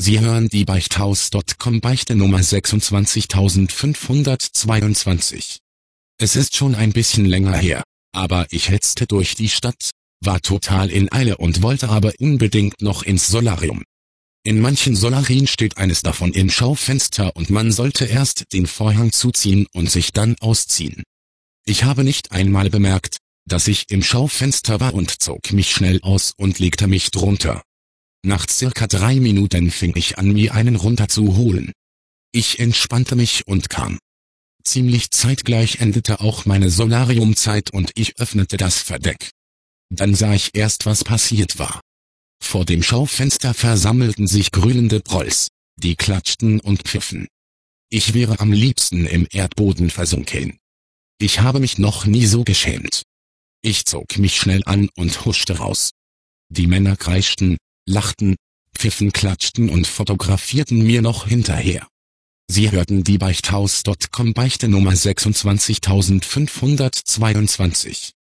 Sie hören die Beichthaus.com Beichte Nummer 26522. Es ist schon ein bisschen länger her, aber ich hetzte durch die Stadt, war total in Eile und wollte aber unbedingt noch ins Solarium. In manchen Solarien steht eines davon im Schaufenster und man sollte erst den Vorhang zuziehen und sich dann ausziehen. Ich habe nicht einmal bemerkt, dass ich im Schaufenster war und zog mich schnell aus und legte mich drunter. Nach circa 3 Minuten fing ich an, mir einen runterzuholen. Ich entspannte mich und kam. Ziemlich zeitgleich endete auch meine Solariumzeit und ich öffnete das Verdeck. Dann sah ich erst, was passiert war. Vor dem Schaufenster versammelten sich grünende Prolls, die klatschten und pfiffen. Ich wäre am liebsten im Erdboden versunken. Ich habe mich noch nie so geschämt. Ich zog mich schnell an und huschte raus. Die Männer kreischten, lachten, pfiffen, klatschten und fotografierten mir noch hinterher. Sie hörten die Beichthaus.com Beichte Nummer 26522.